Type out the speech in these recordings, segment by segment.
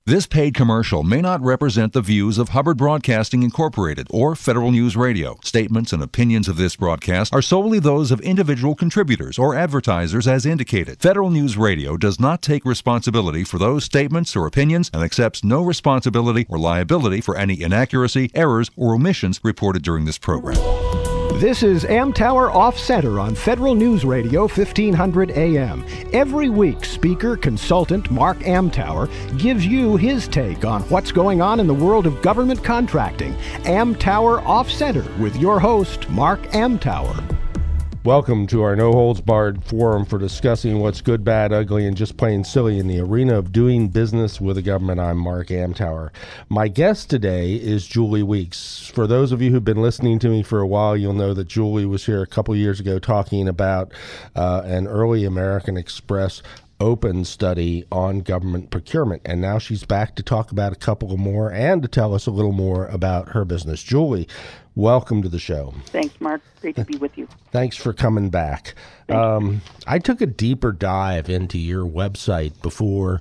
This paid commercial may not represent the views of Hubbard Broadcasting Incorporated or Federal News Radio. Statements and opinions of this broadcast are solely those of individual contributors or advertisers as indicated. Federal News Radio does not take responsibility for those statements or opinions and accepts no responsibility or liability for any inaccuracy, errors, or omissions reported during this program. This is Amtower Off Center on Federal News Radio 1500 AM. Every week, speaker consultant Mark Amtower gives you his take on what's going on in the world of government contracting. Amtower Off Center with your host, Mark Amtower. Welcome to our no-holds-barred forum for discussing what's good, bad, ugly, and just plain silly in the arena of doing business with the government. I'm Mark Amtower. My guest today is Julie Weeks. For those of you who've been listening to me for a while, you'll know that Julie was here a couple years ago talking about an early American Express open study on government procurement, and now she's back to talk about a couple more and to tell us a little more about her business. Julie, welcome to the show. Thanks, Mark. Great to be with you. Thanks for coming back. I took a deeper dive into your website before,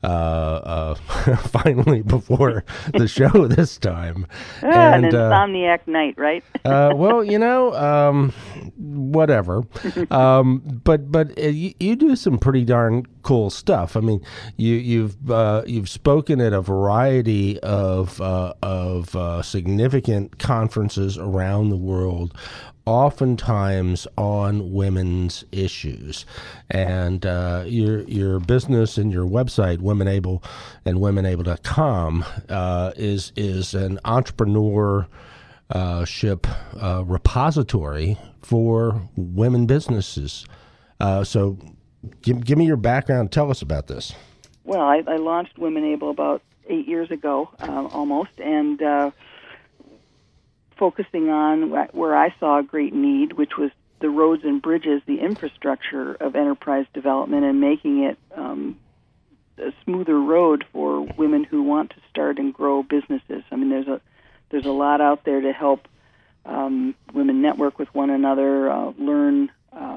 finally before the show this time. An insomniac night, right? Well, you know, whatever. But you do some pretty darn cool stuff. I mean, you've spoken at a variety of significant conferences around the world, oftentimes on women's issues, and your business and your website, WomenAble and WomenAble.com, is an entrepreneurship repository for women businesses. So, give me your background. Tell us about this. Well, I launched WomenAble about 8 years ago, almost, and focusing on where I saw a great need, which was the roads and bridges, the infrastructure of enterprise development, and making it a smoother road for women who want to start and grow businesses. I mean, there's a lot out there to help women network with one another, learn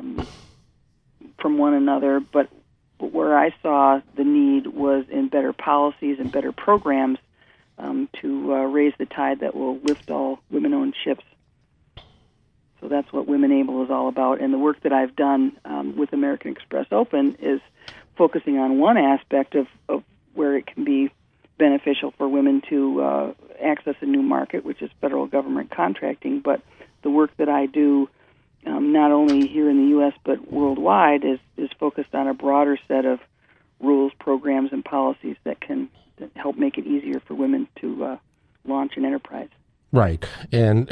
from one another, but where I saw the need was in better policies and better programs to raise the tide that will lift all women-owned ships. So that's what WomenAble is all about. And the work that I've done with American Express Open is focusing on one aspect of where it can be beneficial for women to access a new market, which is federal government contracting. But the work that I do, not only here in the U.S. but worldwide, is focused on a broader set of rules, programs, and policies that can help make it easier for women to launch an enterprise. Right, and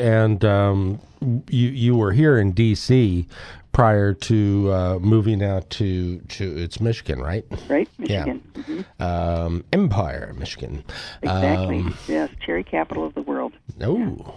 you were here in D.C. prior to moving out to it's Michigan, right? Right, Michigan. Yeah. Mm-hmm. Empire, Michigan. Exactly. Yes, cherry capital of the world. Oh.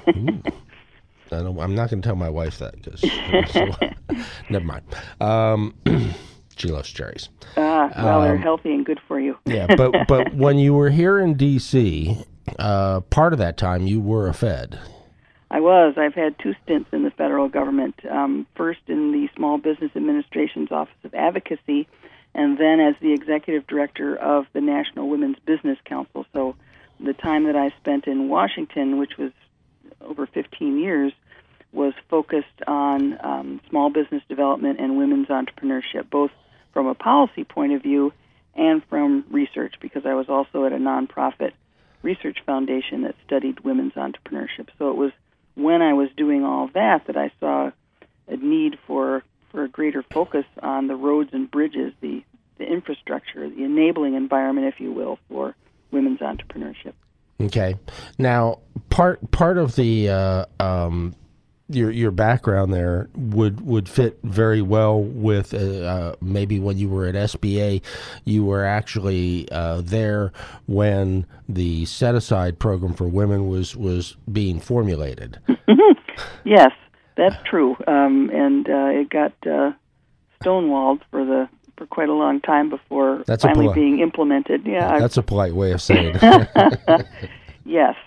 I'm not going to tell my wife that because never mind. She loves cherries. Well, they're healthy and good for you. Yeah, but when you were here in D.C., part of that time you were a Fed. I was. I've had 2 stints in the federal government. First in the Small Business Administration's Office of Advocacy, and then as the executive director of the National Women's Business Council. So the time that I spent in Washington, which was over 15 years, was focused on small business development and women's entrepreneurship, both from a policy point of view and from research, because I was also at a nonprofit research foundation that studied women's entrepreneurship. So it was when I was doing all that I saw a need for a greater focus on the roads and bridges, the infrastructure, the enabling environment, if you will, for women's entrepreneurship. Okay. Now, part of the your background there would fit very well with maybe when you were at SBA. You were actually there when the set-aside program for women was being formulated. Yes, that's true. And it got stonewalled for quite a long time before finally being implemented. Yeah, that's a polite way of saying it. Yes.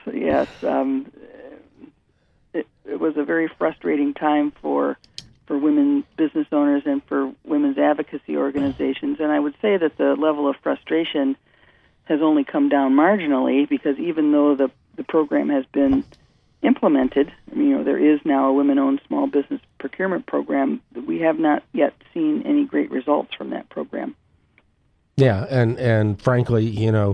It was a very frustrating time for women business owners and for women's advocacy organizations, and I would say that the level of frustration has only come down marginally, because even though the program has been implemented, there is now a women-owned small business procurement program, we have not yet seen any great results from that program. Yeah, and frankly,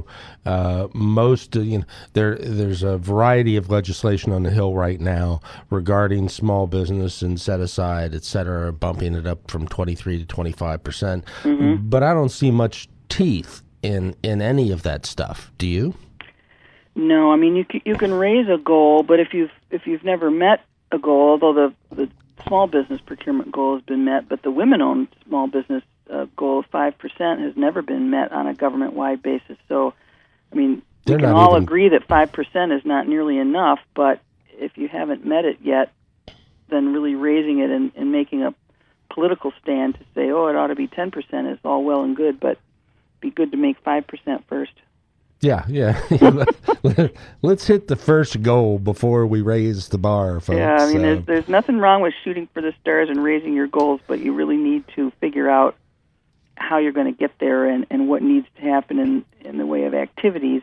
there's a variety of legislation on the Hill right now regarding small business and set aside, et cetera, bumping it up from 23 to 25%. Mm-hmm. But I don't see much teeth in any of that stuff. Do you? No, you can raise a goal, but if you've never met a goal, although the small business procurement goal has been met, but the women-owned small business goal of 5% has never been met on a government-wide basis. So, we can all agree that 5% is not nearly enough, but if you haven't met it yet, then really raising it and making a political stand to say, it ought to be 10% is all well and good, but it'd be good to make 5% first. Yeah. Let's hit the first goal before we raise the bar, folks. Yeah, there's nothing wrong with shooting for the stars and raising your goals, but you really need to figure out how you're going to get there and what needs to happen in the way of activities.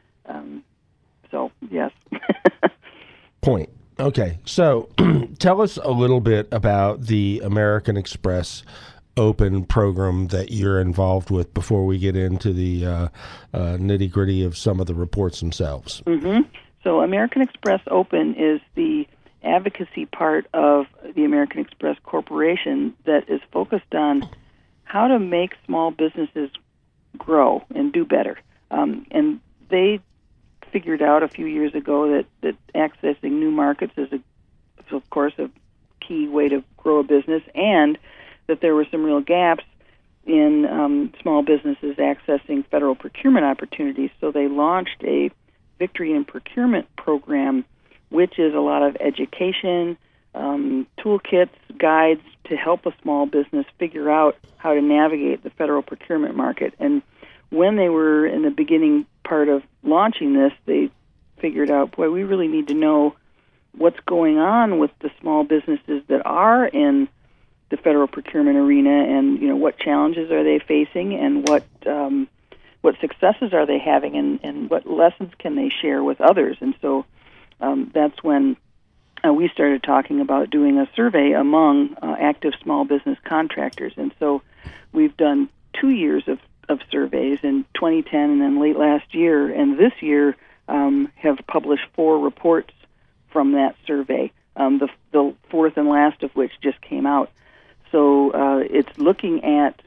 So, yes. Point. Okay, so tell us a little bit about the American Express Open program that you're involved with before we get into the nitty-gritty of some of the reports themselves. Mm-hmm. So American Express Open is the advocacy part of the American Express Corporation that is focused on how to make small businesses grow and do better. And they figured out a few years ago that accessing new markets is, of course, a key way to grow a business, and that there were some real gaps in small businesses accessing federal procurement opportunities. So they launched a Victory in Procurement program, which is a lot of education, toolkits, guides to help a small business figure out how to navigate the federal procurement market. And when they were in the beginning part of launching this, they figured out, we really need to know what's going on with the small businesses that are in the federal procurement arena, and what challenges are they facing, and what successes are they having, and what lessons can they share with others. And so that's when we started talking about doing a survey among active small business contractors. And so we've done 2 years of surveys in 2010 and then late last year, and this year have published 4 reports from that survey, the fourth and last of which just came out. So it's looking at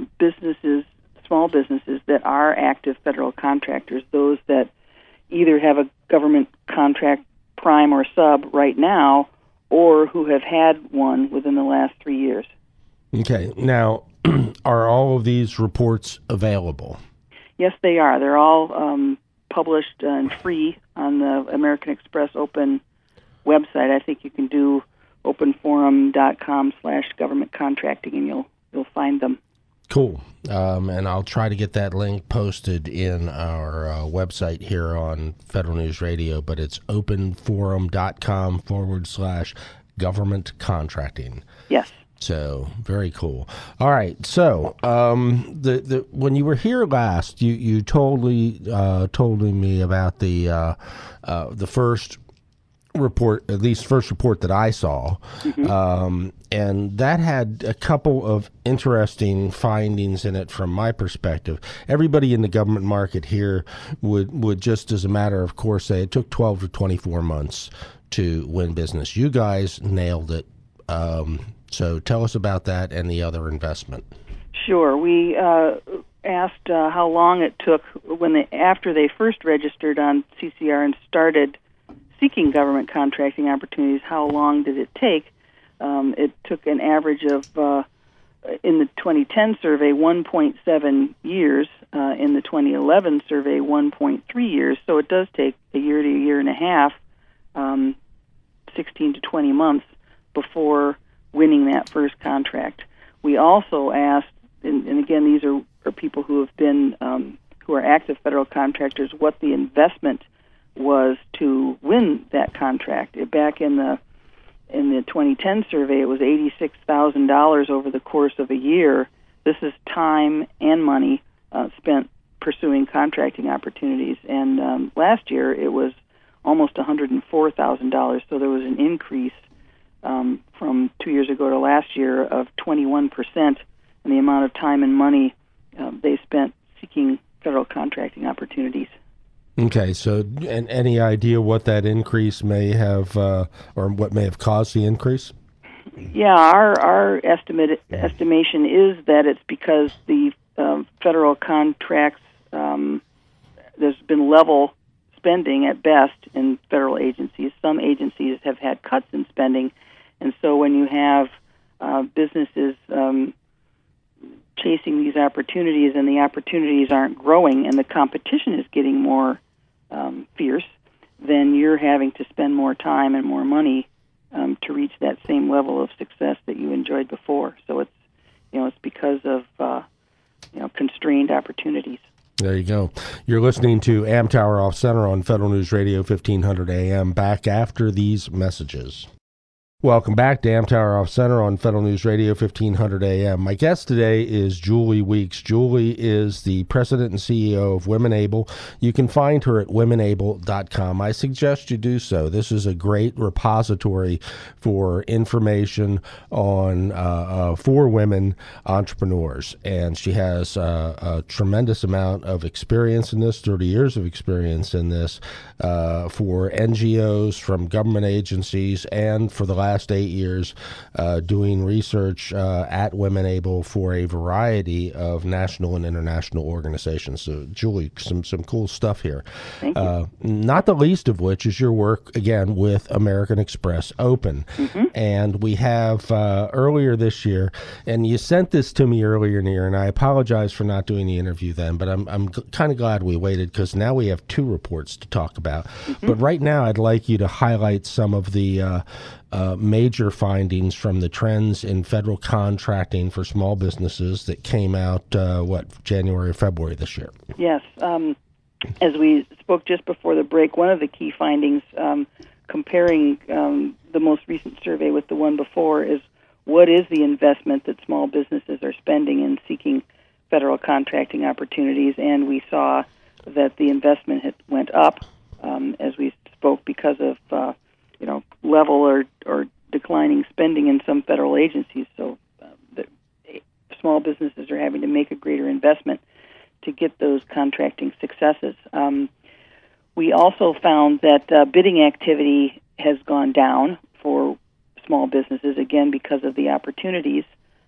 small businesses that are active federal contractors, those that either have a government contract, prime or sub, right now, or who have had one within the last 3 years. Okay. Now, are all of these reports available? Yes, they are. They're all published and free on the American Express Open website. I think you can do openforum.com/government contracting, and you'll find them. Cool. And I'll try to get that link posted in our website here on Federal News Radio, but it's openforum.com/government contracting. Yes. So very cool. All right. So when you were here last, you told me about the first report, at least first report that I saw, mm-hmm. And that had a couple of interesting findings in it from my perspective. Everybody in the government market here would just as a matter of course say it took 12 to 24 months to win business. You guys nailed it. So tell us about that and the other investment. Sure. We asked how long it took after they first registered on CCR and started seeking government contracting opportunities. How long did it take? It took an average of, in the 2010 survey, 1.7 years. In the 2011 survey, 1.3 years. So it does take a year to a year and a half, 16 to 20 months before winning that first contract. We also asked, and again, these are people who have been, who are active federal contractors, what the investment was to win that contract. Back in the 2010 survey, it was $86,000 over the course of a year. This is time and money spent pursuing contracting opportunities. And last year it was almost $104,000, so there was an increase from 2 years ago to last year of 21% in the amount of time and money they spent seeking federal contracting opportunities. Okay, so and any idea what that increase may have, or what may have caused the increase? Yeah, our estimation is that it's because the federal contracts, there's been level spending at best in federal agencies. Some agencies have had cuts in spending, and so when you have businesses chasing these opportunities and the opportunities aren't growing and the competition is getting more fierce, then you're having to spend more time and more money to reach that same level of success that you enjoyed before. So it's because of constrained opportunities. There you go. You're listening to Amtower Off Center on Federal News Radio 1500 AM. Back after these messages. Welcome back to Amtower Off Center on Federal News Radio 1500 AM. My guest today is Julie Weeks. Julie is the president and CEO of Women Able. You can find her at womenable.com. I suggest you do so. This is a great repository for information on for women entrepreneurs, and she has a tremendous amount of experience in this, 30 years of experience in this, for NGOs, from government agencies, and for the last 8 years doing research at Women Able for a variety of national and international organizations. So, Julie, some cool stuff here. Thank you. Not the least of which is your work, again, with American Express Open. Mm-hmm. And we have earlier this year, and you sent this to me earlier in the year, and I apologize for not doing the interview then, but I'm kind of glad we waited, because now we have two reports to talk about. Mm-hmm. But right now I'd like you to highlight some of the major findings from the trends in federal contracting for small businesses that came out, January or February this year? Yes. As we spoke just before the break, one of the key findings, comparing the most recent survey with the one before, is what is the investment that small businesses are spending in seeking federal contracting opportunities. And we saw that the investment went up, as we spoke, because of level or declining spending in some federal agencies. So small businesses are having to make a greater investment to get those contracting successes. We also found that bidding activity has gone down for small businesses, again, because of the opportunities.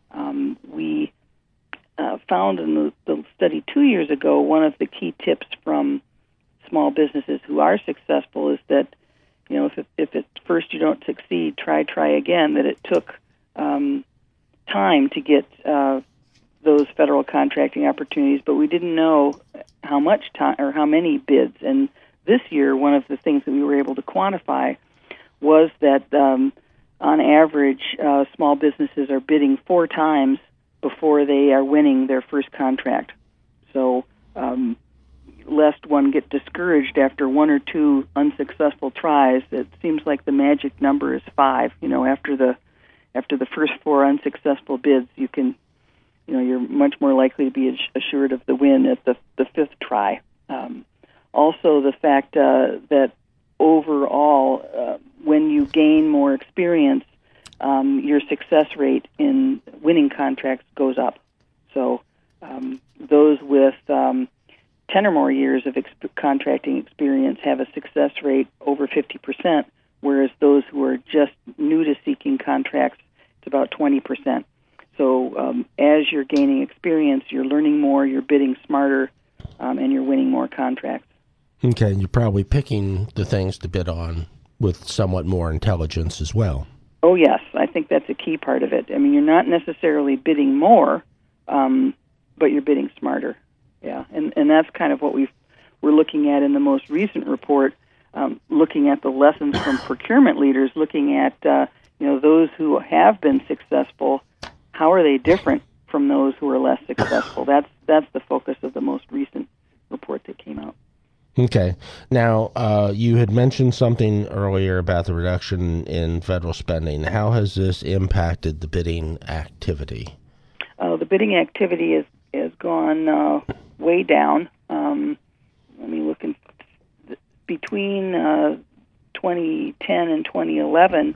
We found in the study 2 years ago, one of the key tips from small businesses who are successful is that, if at first you don't succeed, try again, that it took time to get those federal contracting opportunities, but we didn't know how much time or how many bids. And this year, one of the things that we were able to quantify was that on average, small businesses are bidding 4 times before they are winning their first contract. So lest one get discouraged after 1 or 2 unsuccessful tries, it seems like the magic number is 5. After the first 4 unsuccessful bids, you're much more likely to be assured of the win at the 5th try. Also, the fact that overall, when you gain more experience, your success rate in winning contracts goes up. So those with 10 or more years of contracting experience have a success rate over 50%, whereas those who are just new to seeking contracts, it's about 20%. So as you're gaining experience, you're learning more, you're bidding smarter, and you're winning more contracts. Okay, and you're probably picking the things to bid on with somewhat more intelligence as well. Oh, yes. I think that's a key part of it. I mean, you're not necessarily bidding more, but you're bidding smarter. Yeah, and that's kind of what we're looking at in the most recent report, looking at the lessons from procurement leaders, looking at those who have been successful. How are they different from those who are less successful? That's the focus of the most recent report that came out. Okay. Now, you had mentioned something earlier about the reduction in federal spending. How has this impacted the bidding activity? The bidding activity has gone way down. between 2010 and 2011,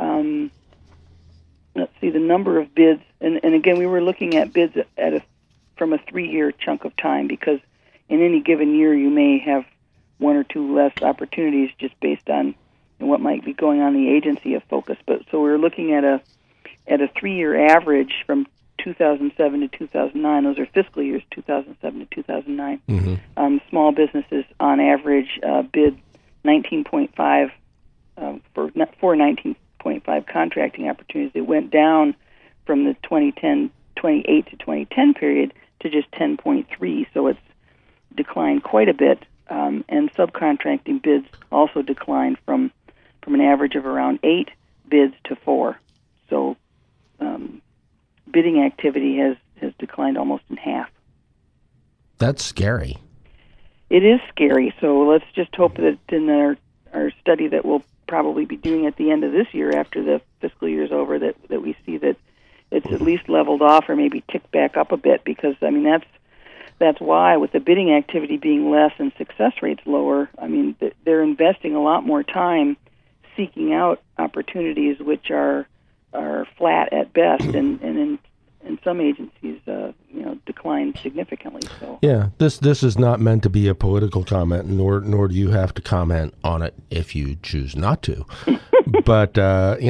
let's see, the number of bids, and again, we were looking at bids from a 3-year chunk of time, because in any given year you may have one or two less opportunities just based on what might be going on in the agency of focus. But so we were looking at a 3-year average from 2007 to 2009. Those are fiscal years, 2007 to 2009. Mm-hmm. Small businesses, on average, bid 19.5 for 19.5 contracting opportunities. It went down from the 2008 to 2010 period to just 10.3. So it's declined quite a bit. And subcontracting bids also declined from an average of around 8 bids to 4. So bidding activity has declined almost in half. That's scary. It is scary. So let's just hope that in our study that we'll probably be doing at the end of this year, after the fiscal year is over, that we see that it's at least leveled off or maybe ticked back up a bit, because, I mean, that's why, with the bidding activity being less and success rates lower, I mean, they're investing a lot more time seeking out opportunities which are flat at best, and in some agencies, decline significantly. So yeah, this is not meant to be a political comment, nor do you have to comment on it if you choose not to. But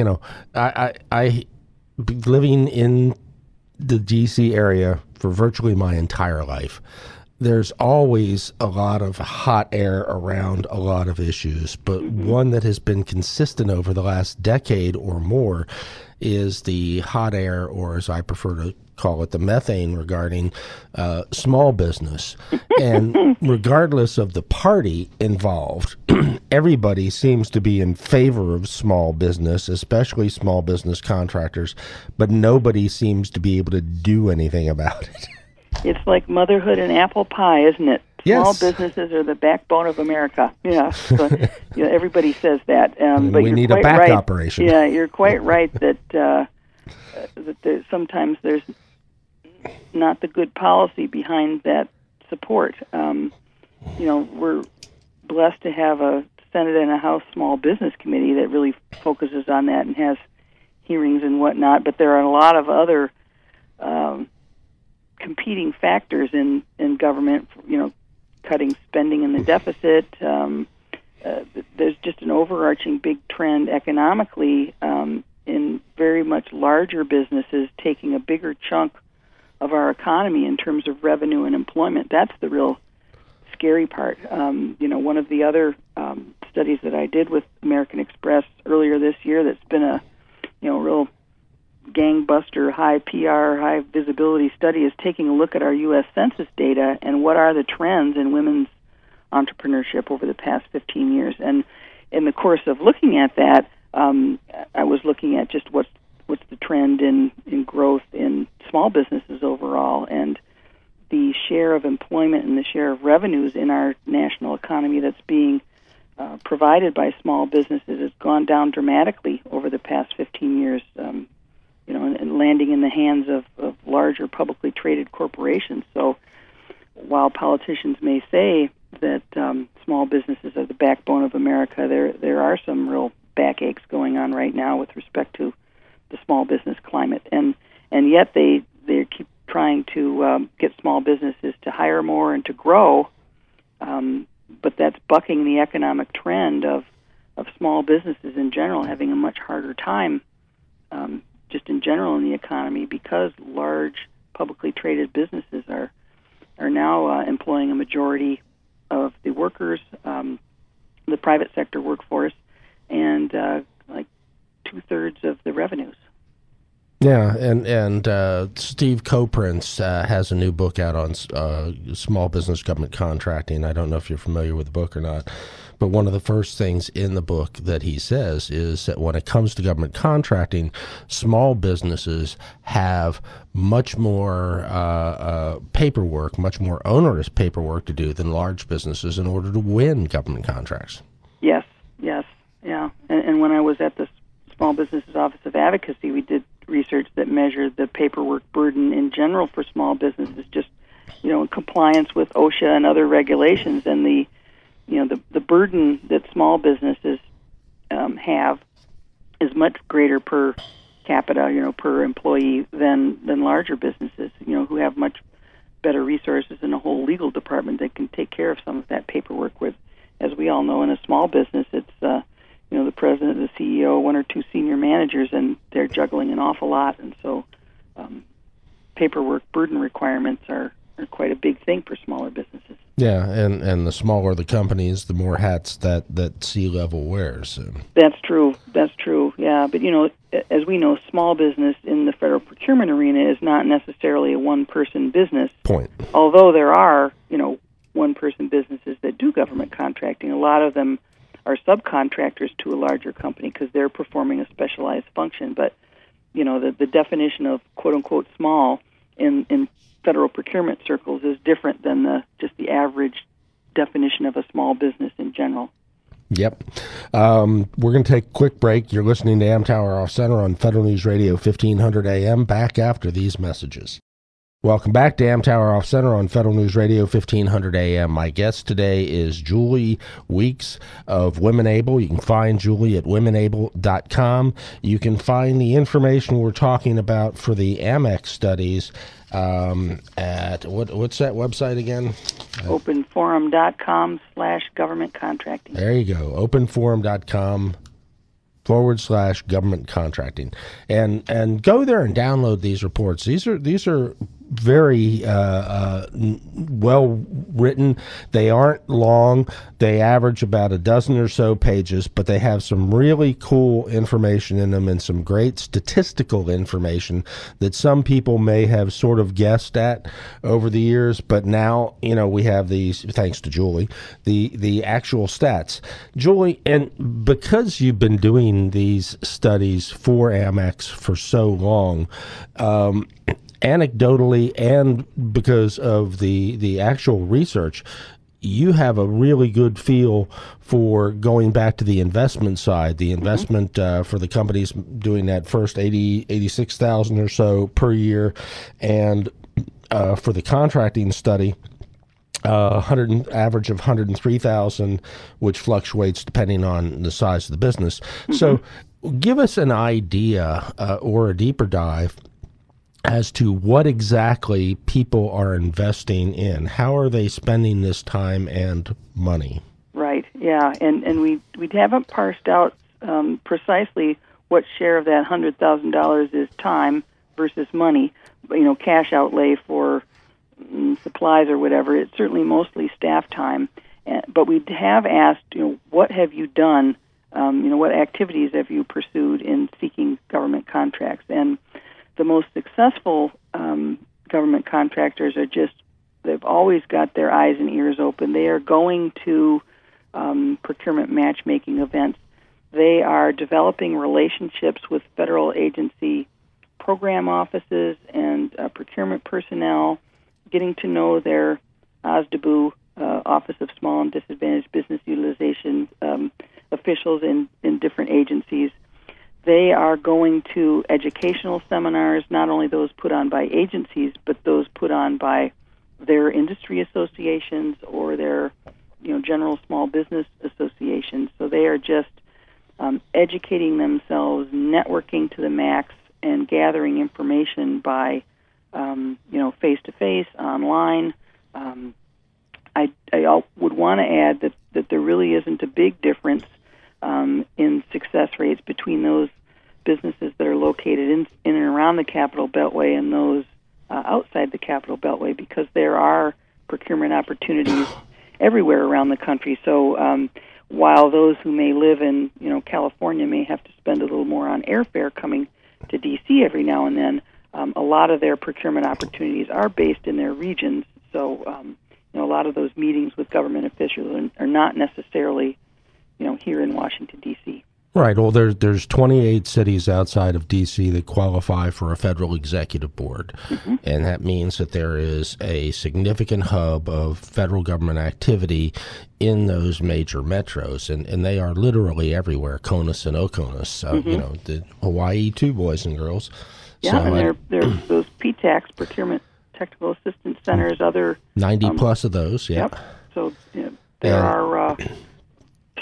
I living in the DC area for virtually my entire life, there's always a lot of hot air around a lot of issues, but one that has been consistent over the last decade or more is the hot air, or as I prefer to call it, the methane, regarding small business. And regardless of the party involved, everybody seems to be in favor of small business, especially small business contractors, but nobody seems to be able to do anything about it. It's like motherhood and apple pie, isn't it? Yes. Small businesses are the backbone of America. Yeah, so, everybody says that. But we need a quite back right. operation. Yeah, you're quite right that sometimes there's not the good policy behind that support. We're blessed to have a Senate and a House Small Business Committee that really focuses on that and has hearings and whatnot. But there are a lot of other competing factors in government, cutting spending in the deficit. There's just an overarching big trend economically in very much larger businesses taking a bigger chunk of our economy in terms of revenue and employment. That's the real scary part. One of the other studies that I did with American Express earlier this year that's been a real gangbuster, high PR, high visibility study is taking a look at our U.S. Census data and what are the trends in women's entrepreneurship over the past 15 years. And in the course of looking at that, I was looking at just what's the trend in growth in small businesses overall, and the share of employment and the share of revenues in our national economy that's being provided by small businesses has gone down dramatically over the past 15 years. And landing in the hands of larger publicly traded corporations. So while politicians may say that small businesses are the backbone of America, there are some real backaches going on right now with respect to the small business climate. And yet they keep trying to get small businesses to hire more and to grow, but that's bucking the economic trend of small businesses in general having a much harder time just in general in the economy, because large publicly traded businesses are now employing a majority of the workers, the private sector workforce, and like 2/3 of the revenues. Yeah, and Steve Koprinz has a new book out on small business government contracting. I don't know if you're familiar with the book or not, but one of the first things in the book that he says is that when it comes to government contracting, small businesses have much more paperwork, much more onerous paperwork to do than large businesses in order to win government contracts. Yes, yeah. And when I was at the Small Businesses Office of Advocacy, we did research that measured the paperwork burden in general for small businesses, just in compliance with OSHA and other regulations, and the burden that small businesses have is much greater per capita, per employee than larger businesses, who have much better resources and a whole legal department that can take care of some of that paperwork. With, as we all know, in a small business, it's the president, the CEO, one or two senior managers, and they're juggling an awful lot, and so paperwork burden requirements are quite a big thing for smaller businesses. Yeah, and the smaller the companies, the more hats that C-level wears. That's true. Yeah, but as we know, small business in the federal procurement arena is not necessarily a one-person business. Point. Although there are, one-person businesses that do government contracting, a lot of them are subcontractors to a larger company because they're performing a specialized function. But the definition of quote-unquote small in federal procurement circles is different than just the average definition of a small business in general. Yep. We're going to take a quick break. You're listening to Amtower Off Center on Federal News Radio 1500 AM. Back after these messages. Welcome back to Amtower Off Center on Federal News Radio 1500 AM. My guest today is Julie Weeks of Women Able. You can find Julie at womenable.com. You can find the information we're talking about for the Amex studies at what's that website again? openforum.com/government contracting. There you go. openforum.com/government contracting, and go there and download these reports. These are very well written. They aren't long. They average about a dozen or so pages, but they have some really cool information in them and some great statistical information that some people may have sort of guessed at over the years. But now, we have these, thanks to Julie, the actual stats. Julie, and because you've been doing these studies for Amex for so long, anecdotally and because of the actual research, you have a really good feel for going back to the investment side, the investment for the companies doing that first 86,000 or so per year, and for the contracting study, average of 103,000, which fluctuates depending on the size of the business. So give us an idea or a deeper dive as to what exactly people are investing in. How are they spending this time and money? Right, yeah, and we haven't parsed out precisely what share of that $100,000 is time versus money, cash outlay for supplies or whatever. It's certainly mostly staff time, but we have asked, what have you done, what activities have you pursued in seeking government contracts? And the most successful government contractors they've always got their eyes and ears open. They are going to procurement matchmaking events. They are developing relationships with federal agency program offices and procurement personnel, getting to know their OSDBU, Office of Small and Disadvantaged Business Utilization officials in different agencies. They are going to educational seminars, not only those put on by agencies, but those put on by their industry associations or their, general small business associations. So they are just educating themselves, networking to the max, and gathering information by, face-to-face, online. I would want to add that there really isn't a big difference in success rates between those businesses that are located in and around the Capital Beltway and those outside the Capital Beltway, because there are procurement opportunities everywhere around the country. So while those who may live in California may have to spend a little more on airfare coming to D.C. every now and then, a lot of their procurement opportunities are based in their regions. So a lot of those meetings with government officials are not necessarily here in Washington, D.C. Right. Well, there's 28 cities outside of D.C. that qualify for a federal executive board, and that means that there is a significant hub of federal government activity in those major metros, and they are literally everywhere, CONUS and OCONUS, the Hawaii too, boys and girls. Yeah, so, and there's those PTACs, Procurement Technical Assistance Centers, other 90 plus of those, yeah. Yep. So there are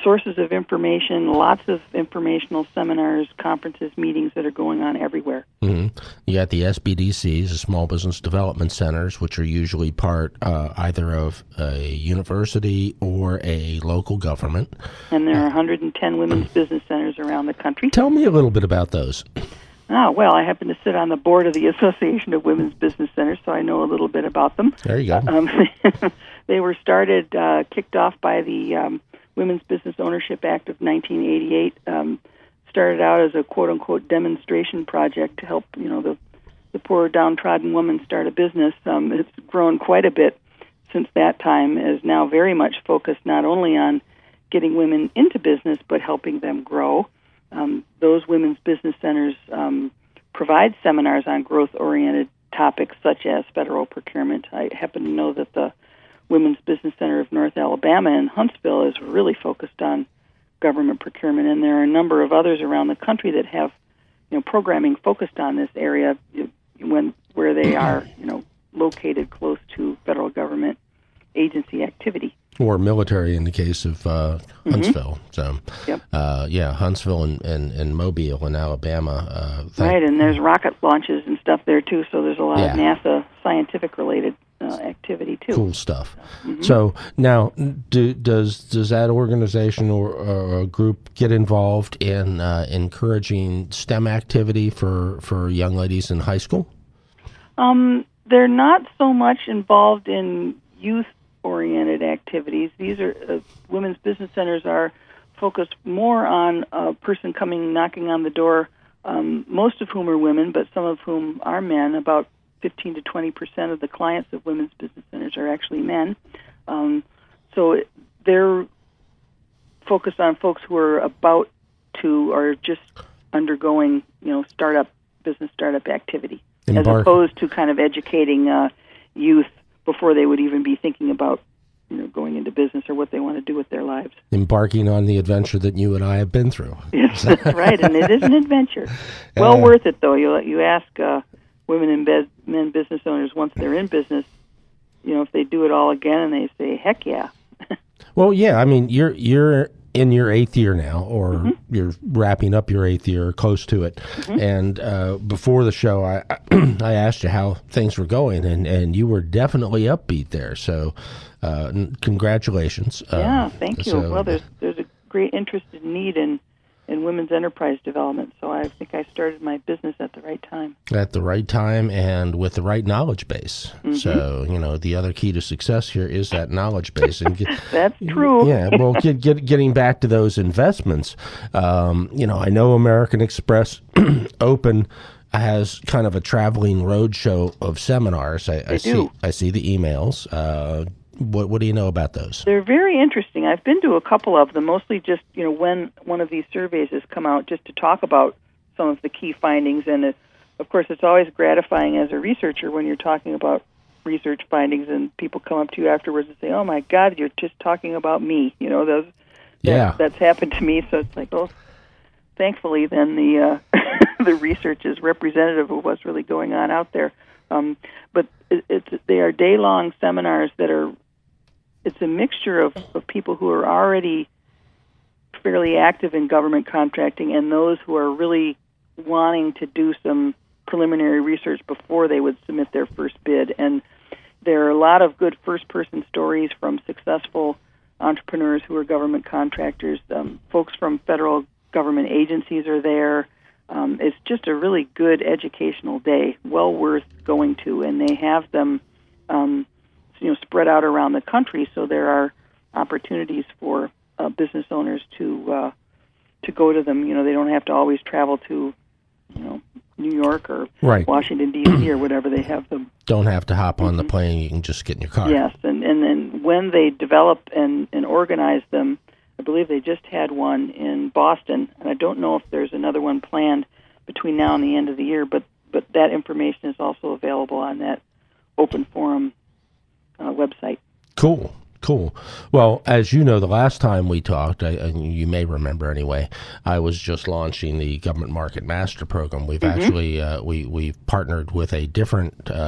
sources of information, lots of informational seminars, conferences, meetings that are going on everywhere. Mm-hmm. You got the SBDCs, the Small Business Development Centers, which are usually part either of a university or a local government. And there are 110 women's business centers around the country. Tell me a little bit about those. Well, I happen to sit on the board of the Association of Women's Business Centers, so I know a little bit about them. There you go. They were kicked off by the Women's Business Ownership Act of 1988. Started out as a quote-unquote demonstration project to help, the poor downtrodden woman start a business. It's grown quite a bit since that time, is now very much focused not only on getting women into business, but helping them grow. Those women's business centers provide seminars on growth-oriented topics such as federal procurement. I happen to know that the Women's Business Center of North Alabama in Huntsville is really focused on government procurement, and there are a number of others around the country that have, programming focused on this area where they are, located close to federal government agency activity. Or military in the case of Huntsville. So, yep. Huntsville and Mobile in Alabama. Right, and there's rocket launches and stuff there, too, so there's a lot of NASA scientific-related activity, too. Cool stuff. So, now, does that organization or group get involved in encouraging STEM activity for young ladies in high school? They're not so much involved in youth-oriented activities. These are women's business centers are focused more on a person knocking on the door, most of whom are women, but some of whom are men. About 15 to 20% of the clients of women's business centers are actually men. So they're focused on folks who are about to or just undergoing, business startup activity, as opposed to kind of educating youth before they would even be thinking about, going into business or what they want to do with their lives. Embarking on the adventure that you and I have been through. Yes, that's right, and it is an adventure. Well worth it, though. You ask women and men business owners once they're in business, if they do it all again, and they say, heck yeah. Well, yeah, I mean, you're in your 8th year now, or you're wrapping up your 8th year, or close to it. And before the show, I I asked you how things were going, and you were definitely upbeat there. So congratulations. Yeah, thank you. Well, there's a great interest and need in women's enterprise development, so I think I started my business at the right time. At the right time and with the right knowledge base. So, the other key to success here is that knowledge base. And that's true. Yeah, well, getting back to those investments, I know American Express Open has kind of a traveling roadshow of seminars. I see the emails. What do you know about those? They're very interesting. I've been to a couple of them, mostly just, when one of these surveys has come out, just to talk about some of the key findings. And, of course, it's always gratifying as a researcher when you're talking about research findings and people come up to you afterwards and say, oh, my God, you're just talking about me. That's happened to me. So it's like, oh, thankfully, then the the research is representative of what's really going on out there. But they are day-long seminars that are, it's a mixture of people who are already fairly active in government contracting and those who are really wanting to do some preliminary research before they would submit their first bid. And there are a lot of good first-person stories from successful entrepreneurs who are government contractors. Folks from federal government agencies are there. It's just a really good educational day, well worth going to, and they have them spread out around the country, so there are opportunities for business owners to go to them. They don't have to always travel to New York or Washington, D.C. or whatever. They have them. Don't have to hop on the plane. You can just get in your car. Yes, and then when they develop and organize them, I believe they just had one in Boston, and I don't know if there's another one planned between now and the end of the year, but that information is also available on that open forum website. Cool. Well, as you know, the last time we talked, you may remember anyway, I was just launching the Government Market Master Program. We've actually we've partnered with a different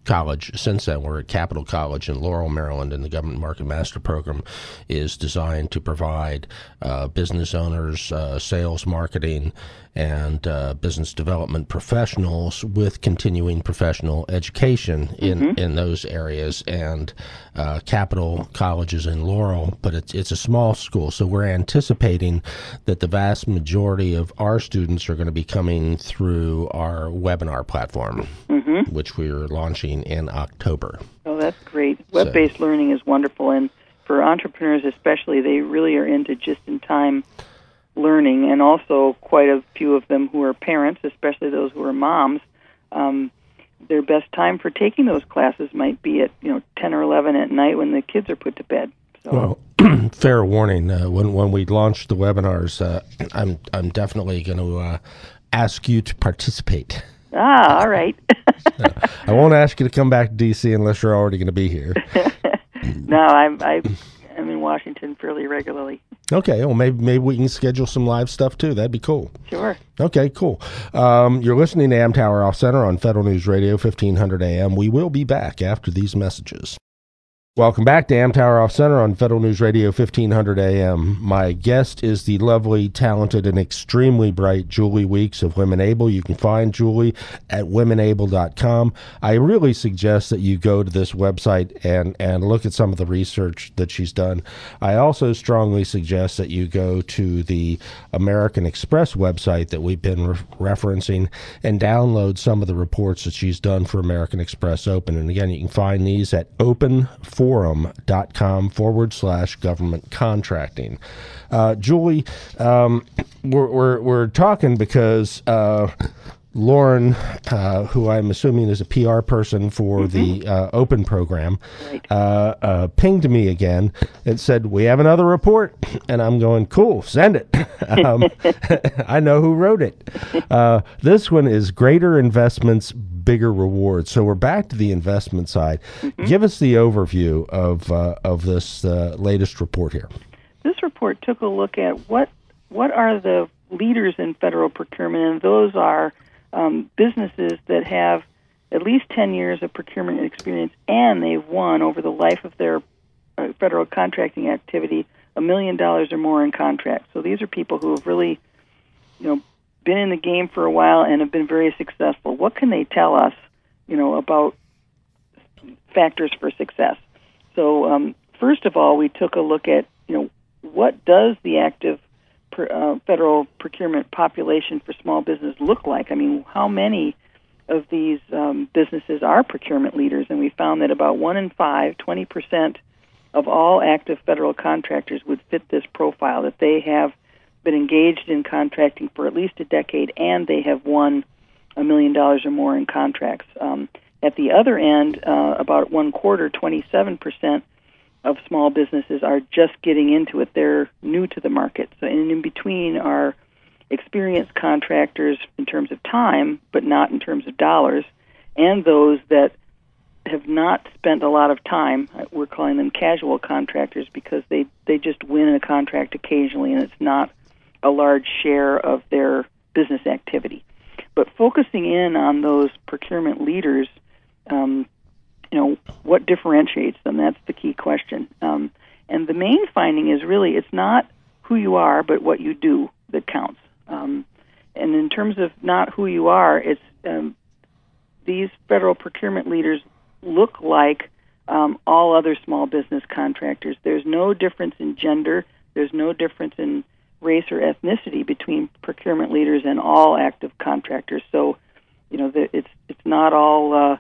college since then. We're at Capital College in Laurel, Maryland, and the Government Market Master Program is designed to provide business owners, sales, marketing, and business development professionals with continuing professional education in those areas. And Capital College is in Laurel, but it's a small school, so we're anticipating that the vast majority of our students are going to be coming through our webinar platform, which we're launching in October. Oh, that's great. Web-based learning is wonderful, and for entrepreneurs especially, they really are into just-in-time learning, and also quite a few of them who are parents, especially those who are moms. Their best time for taking those classes might be at 10 or 11 at night when the kids are put to bed. So. Well, fair warning. When we launch the webinars, I'm definitely going to ask you to participate. All right. I won't ask you to come back to D.C. unless you're already going to be here. No, I'm in Washington fairly regularly. Okay, well, maybe we can schedule some live stuff, too. That'd be cool. Sure. Okay, cool. You're listening to Amtower Off Center on Federal News Radio, 1500 AM. We will be back after these messages. Welcome back to Amtower Off Center on Federal News Radio, 1500 AM. My guest is the lovely, talented, and extremely bright Julie Weeks of Women Able. You can find Julie at womenable.com. I really suggest that you go to this website and look at some of the research that she's done. I also strongly suggest that you go to the American Express website that we've been referencing and download some of the reports that she's done for American Express Open. And again, you can find these at openforum.com/government contracting. Julie, we're talking because Lauren, who I'm assuming is a PR person for the Open program, pinged me again and said, we have another report. And I'm going, cool, send it. I know who wrote it. This one is Greater Investments, Bigger Rewards. So we're back to the investment side. Give us the overview of this latest report here. This report took a look at what are the leaders in federal procurement, and those are businesses that have at least 10 years of procurement experience, and they've won over the life of their federal contracting activity $1 million or more in contracts. So these are people who have really, been in the game for a while and have been very successful. What can they tell us, about factors for success? So first of all, we took a look at, what does the active federal procurement population for small business look like? I mean, how many of these businesses are procurement leaders? And we found that about 1 in 5, 20% of all active federal contractors would fit this profile, that they have been engaged in contracting for at least a decade and they have won $1 million or more in contracts. At the other end, about 1/4, 27% of small businesses are just getting into it. They're new to the market. So in between are experienced contractors in terms of time, but not in terms of dollars, and those that have not spent a lot of time. We're calling them casual contractors because they just win a contract occasionally, and it's not a large share of their business activity. But focusing in on those procurement leaders, what differentiates them? That's the key question. And the main finding is really it's not who you are, but what you do that counts. And in terms of not who you are, it's these federal procurement leaders look like all other small business contractors. There's no difference in gender. There's no difference in race or ethnicity between procurement leaders and all active contractors. So, it's not all a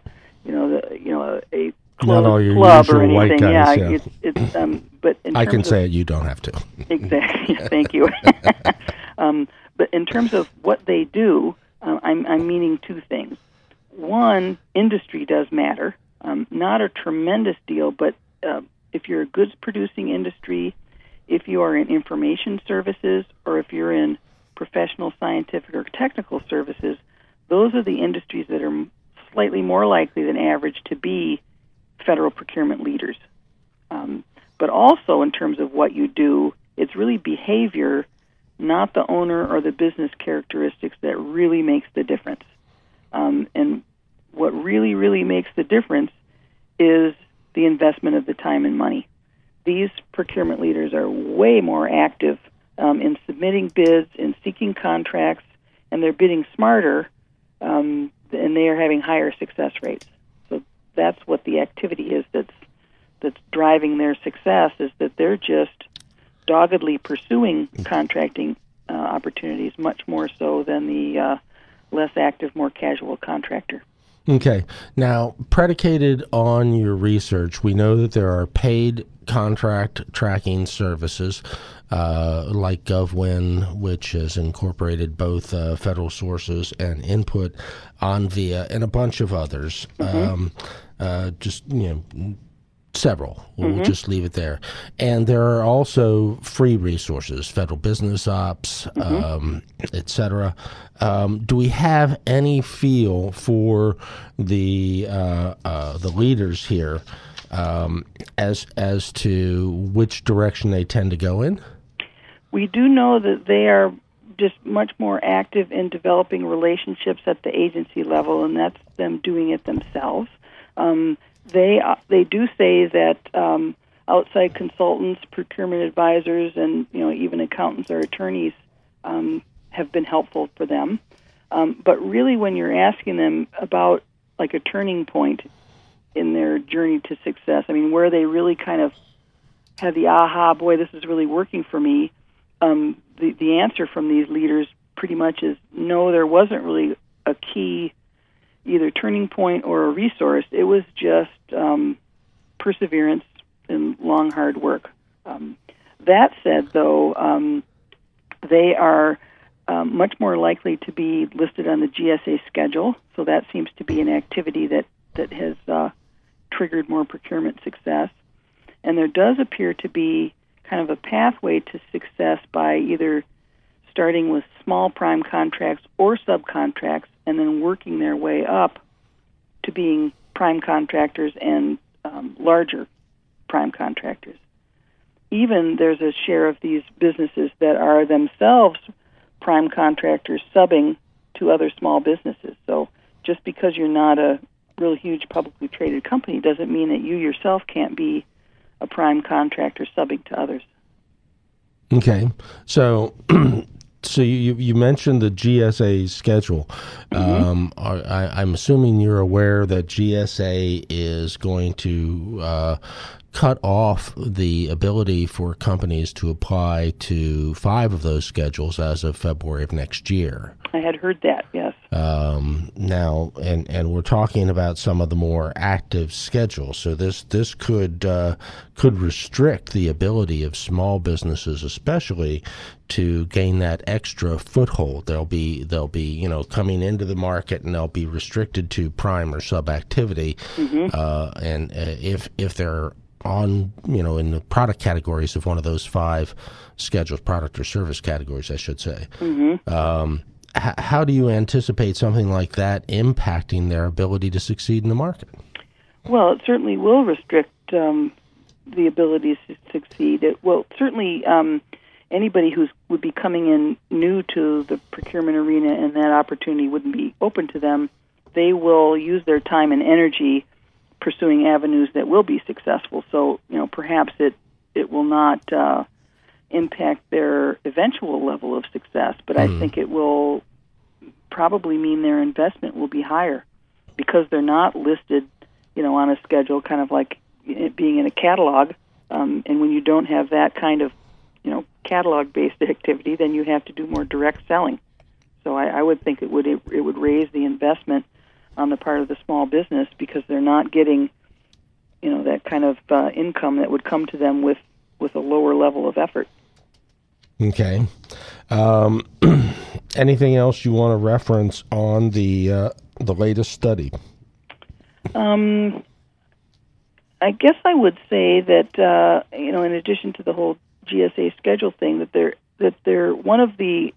not all your club usual or anything. White guys, yeah. It's but in I terms can say it. You don't have to. Exactly. Thank you. But in terms of what they do, I'm meaning two things. One, industry does matter. Not a tremendous deal, but if you're a goods-producing industry, if you are in information services, or if you're in professional, scientific, or technical services, those are the industries that are slightly more likely than average to be federal procurement leaders. But also in terms of what you do, it's really behavior, not the owner or the business characteristics, that really makes the difference. And what really, really makes the difference is the investment of the time and money. These procurement leaders are way more active in submitting bids, in seeking contracts, and they're bidding smarter, and they are having higher success rates. So that's what the activity is that's driving their success, is that they're just doggedly pursuing contracting opportunities much more so than the less active, more casual contractor. Okay. Now, predicated on your research, we know that there are paid contract tracking services like GovWin, which has incorporated both federal sources and input, Onvia, and a bunch of others. Several. We'll just leave it there. And there are also free resources, Federal Business Ops, et cetera. Do we have any feel for the leaders here as to which direction they tend to go in? We do know that they are just much more active in developing relationships at the agency level, and that's them doing it themselves. They do say that outside consultants, procurement advisors, and even accountants or attorneys have been helpful for them. But really, when you're asking them about like a turning point in their journey to success, I mean, where they really kind of had the aha, boy, this is really working for me, the answer from these leaders pretty much is no, there wasn't really a key either turning point or a resource. It was just perseverance and long, hard work. That said, though, they are much more likely to be listed on the GSA schedule, so that seems to be an activity that has triggered more procurement success. And there does appear to be kind of a pathway to success by either starting with small prime contracts or subcontracts and then working their way up to being prime contractors and larger prime contractors. Even there's a share of these businesses that are themselves prime contractors subbing to other small businesses. So just because you're not a real huge publicly traded company doesn't mean that you yourself can't be a prime contractor subbing to others. Okay. So you mentioned the GSA schedule. I'm assuming you're aware that GSA is going to cut off the ability for companies to apply to 5 of those schedules as of February of next year. I had heard that, yes. Now, and we're talking about some of the more active schedules. So this could restrict the ability of small businesses, especially, to gain that extra foothold. They'll be coming into the market, and they'll be restricted to prime or sub activity. And if they're on, in the product categories of one of those 5 schedules, product or service categories, I should say. How do you anticipate something like that impacting their ability to succeed in the market? Well, it certainly will restrict the ability to succeed. It will certainly, anybody who would be coming in new to the procurement arena and that opportunity wouldn't be open to them, they will use their time and energy pursuing avenues that will be successful. So, perhaps it will not impact their eventual level of success, but I think it will probably mean their investment will be higher because they're not listed, on a schedule, kind of like it being in a catalog. And when you don't have that kind of, catalog-based activity, then you have to do more direct selling. So I would think it would raise the investment on the part of the small business because they're not getting, that kind of income that would come to them with a lower level of effort. Okay. Anything else you want to reference on the latest study? I guess I would say that in addition to the whole GSA schedule thing, that they're one of the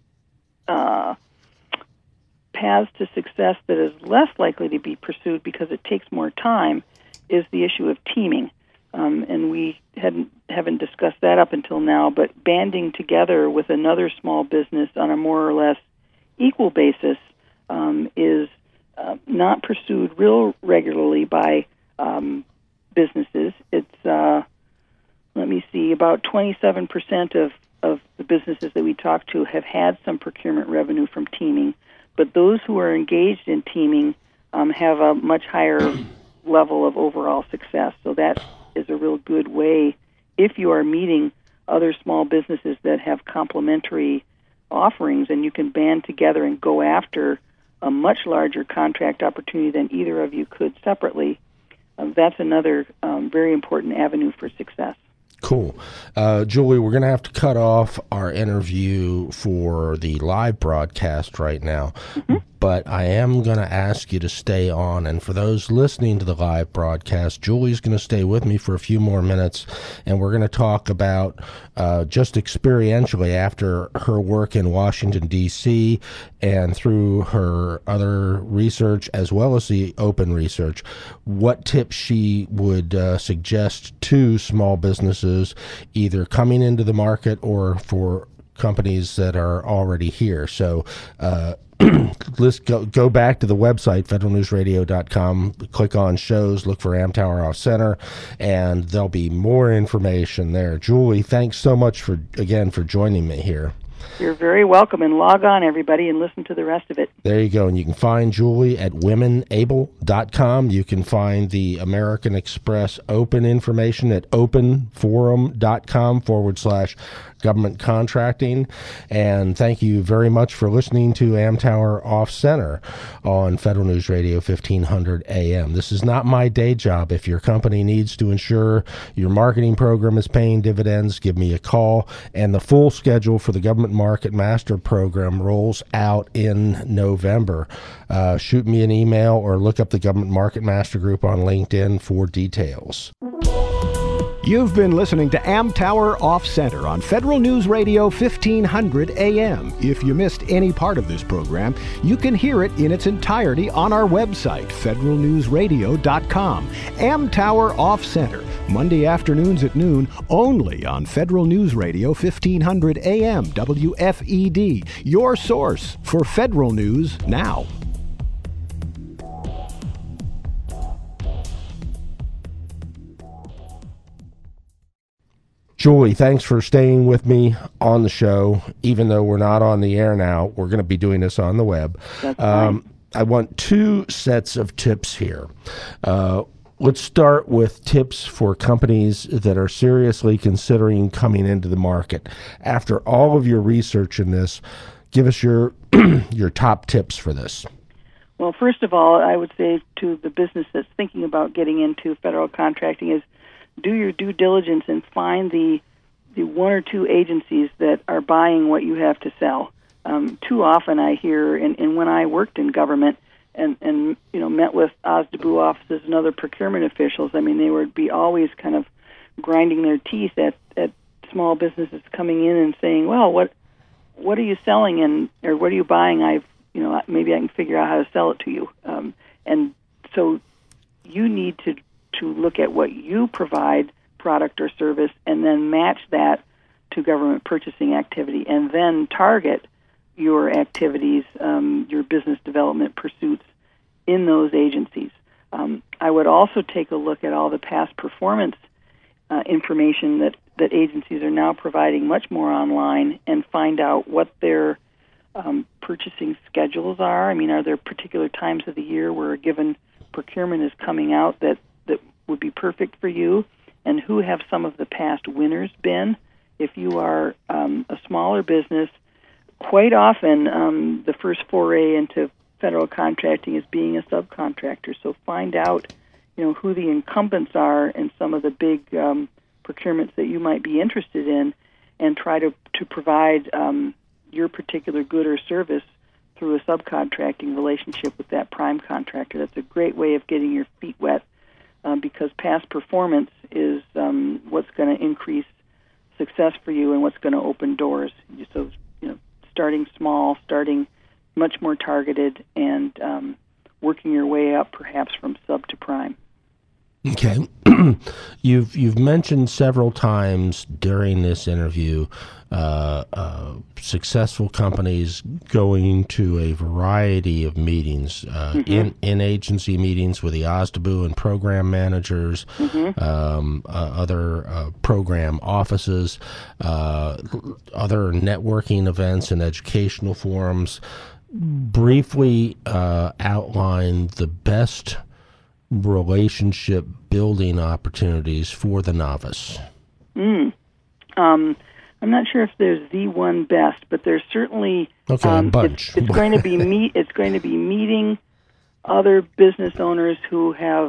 paths to success that is less likely to be pursued because it takes more time is the issue of teaming. And we haven't discussed that up until now, but banding together with another small business on a more or less equal basis is not pursued real regularly by businesses. It's, let me see, about 27% of the businesses that we talk to have had some procurement revenue from teaming, but those who are engaged in teaming have a much higher level of overall success. So that is a real good way, if you are meeting other small businesses that have complementary offerings, and you can band together and go after a much larger contract opportunity than either of you could separately. That's another very important avenue for success. Cool. Julie, we're going to have to cut off our interview for the live broadcast right now, but I am going to ask you to stay on. And for those listening to the live broadcast, Julie's going to stay with me for a few more minutes, and we're going to talk about just experientially after her work in Washington, D.C., and through her other research as well as the open research, what tips she would suggest to small businesses either coming into the market or for companies that are already here. So let's go back to the website, federalnewsradio.com, click on shows, look for Amtower Off Center, and there'll be more information there. Julie, thanks so much for joining me here. You're very welcome, and log on, everybody, and listen to the rest of it. There you go, and you can find Julie at womenable.com. You can find the American Express open information at openforum.com/government contracting. And thank you very much for listening to Amtower Off Center on Federal News Radio 1500 AM. This is not my day job. If your company needs to ensure your marketing program is paying dividends, give me a call. And the full schedule for the Government Market Master Program rolls out in November. Shoot me an email or look up the Government Market Master Group on LinkedIn for details. You've been listening to Amtower Off Center on Federal News Radio 1500 AM. If you missed any part of this program, you can hear it in its entirety on our website, federalnewsradio.com. Amtower Off Center, Monday afternoons at noon, only on Federal News Radio 1500 AM, WFED, your source for federal news now. Julie, thanks for staying with me on the show. Even though we're not on the air now, we're going to be doing this on the web. That's fine. I want two sets of tips here. Let's start with tips for companies that are seriously considering coming into the market. After all of your research in this, give us your your top tips for this. Well, first of all, I would say to the business that's thinking about getting into federal contracting is do your due diligence and find the one or two agencies that are buying what you have to sell. Too often I hear, and when I worked in government and met with OSDBU offices and other procurement officials, I mean, they would be always kind of grinding their teeth at small businesses coming in and saying, well, what are you selling or what are you buying? Maybe I can figure out how to sell it to you. And so you need to look at what you provide, product or service, and then match that to government purchasing activity, and then target your activities, your business development pursuits in those agencies. I would also take a look at all the past performance information that agencies are now providing much more online and find out what their purchasing schedules are. I mean, are there particular times of the year where a given procurement is coming out that would be perfect for you, and who have some of the past winners been? If you are a smaller business, quite often the first foray into federal contracting is being a subcontractor. So find out, who the incumbents are in some of the big procurements that you might be interested in, and try to provide your particular good or service through a subcontracting relationship with that prime contractor. That's a great way of getting your feet wet. Because past performance is what's going to increase success for you and what's going to open doors. So, starting small, starting much more targeted, and working your way up perhaps from sub to prime. Okay. You've mentioned several times during this interview successful companies going to a variety of meetings, in agency meetings with the OSDBU and program managers, other program offices, other networking events and educational forums. Briefly outline the best relationship building opportunities for the novice. I'm not sure if there's the one best, but there's certainly a bunch. It's going to be It's going to be meeting other business owners who have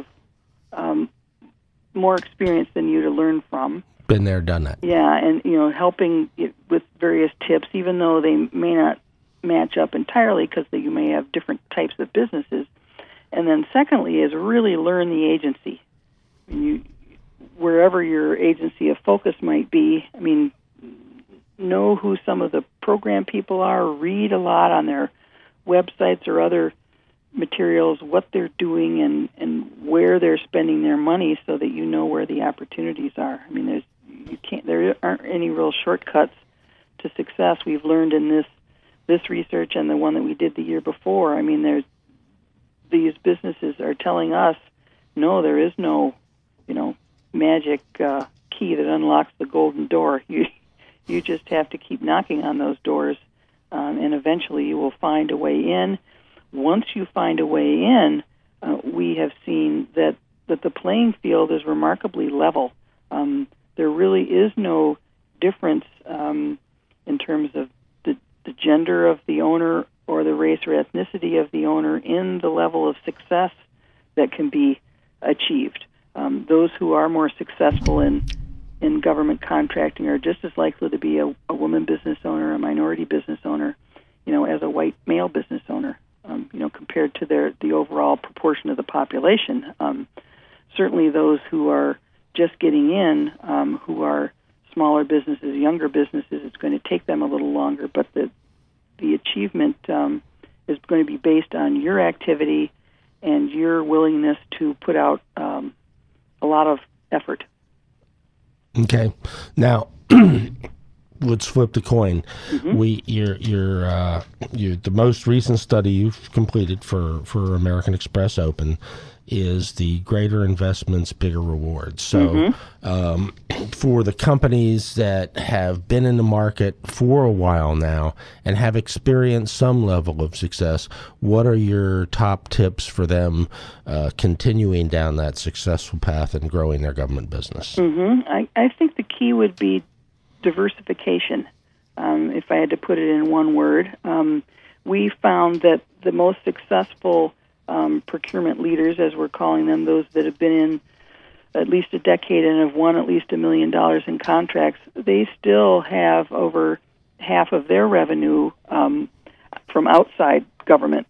more experience than you to learn from. Been there, done that. Yeah, and helping with various tips, even though they may not match up entirely because you may have different types of businesses. And then secondly is really learn the agency. I mean, wherever your agency of focus might be, I mean, know who some of the program people are, read a lot on their websites or other materials, what they're doing and where they're spending their money so that you know where the opportunities are. I mean, there aren't any real shortcuts to success. We've learned in this research and the one that we did the year before. I mean, these businesses are telling us, no, there is no, magic key that unlocks the golden door. You just have to keep knocking on those doors, and eventually you will find a way in. Once you find a way in, we have seen that the playing field is remarkably level. There really is no difference in terms of the gender of the owner or the race or ethnicity of the owner in the level of success that can be achieved. Those who are more successful in government contracting are just as likely to be a woman business owner, a minority business owner, as a white male business owner, compared to the overall proportion of the population. Certainly those who are just getting in, who are smaller businesses, younger businesses, it's going to take them a little longer, but the achievement is going to be based on your activity and your willingness to put out a lot of effort. Okay, now let's flip the coin. The most recent study you've completed for American Express Open is the greater investments, bigger rewards. So for the companies that have been in the market for a while now and have experienced some level of success, what are your top tips for them continuing down that successful path and growing their government business? I think the key would be diversification, if I had to put it in one word. We found that the most successful procurement leaders, as we're calling them, those that have been in at least a decade and have won at least $1 million in contracts, they still have over half of their revenue from outside government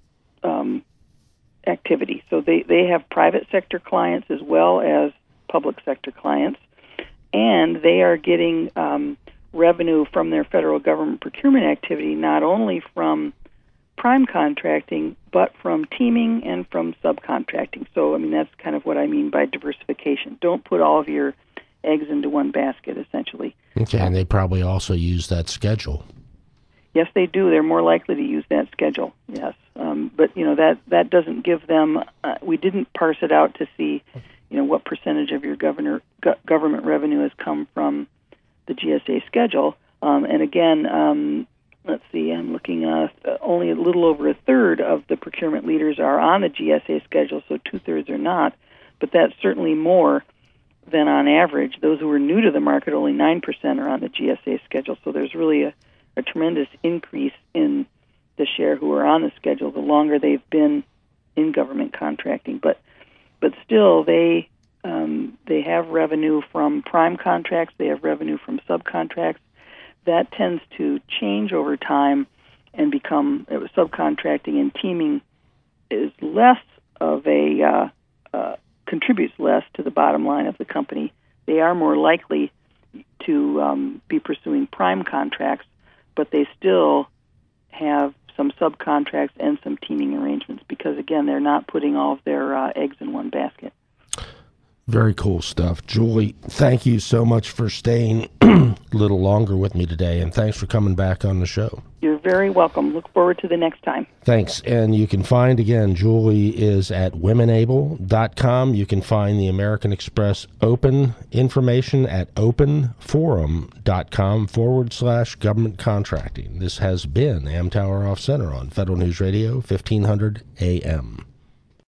activity. So they have private sector clients as well as public sector clients, and they are getting revenue from their federal government procurement activity not only from prime contracting, but from teaming and from subcontracting. So, I mean, that's kind of what I mean by diversification. Don't put all of your eggs into one basket, essentially. Okay, and they probably also use that schedule. Yes, they do. They're more likely to use that schedule, yes. But, that doesn't give them, we didn't parse it out to see, what percentage of your government revenue has come from the GSA schedule. And again, let's see, I'm looking at only a little over a third of the procurement leaders are on the GSA schedule, so 2/3 are not. But that's certainly more than on average. Those who are new to the market, only 9% are on the GSA schedule. So there's really a tremendous increase in the share who are on the schedule the longer they've been in government contracting. But still, they have revenue from prime contracts. They have revenue from subcontracts. That tends to change over time and become subcontracting and teaming is less of a contributes less to the bottom line of the company. They are more likely to be pursuing prime contracts, but they still have some subcontracts and some teaming arrangements because, again, they're not putting all of their eggs in one basket. Very cool stuff. Julie, thank you so much for staying a little longer with me today, and thanks for coming back on the show. You're very welcome. Look forward to the next time. Thanks. And you can find, again, Julie is at womenable.com. You can find the American Express Open information at openforum.com/government contracting. This has been Amtower Off Center on Federal News Radio, 1500 AM.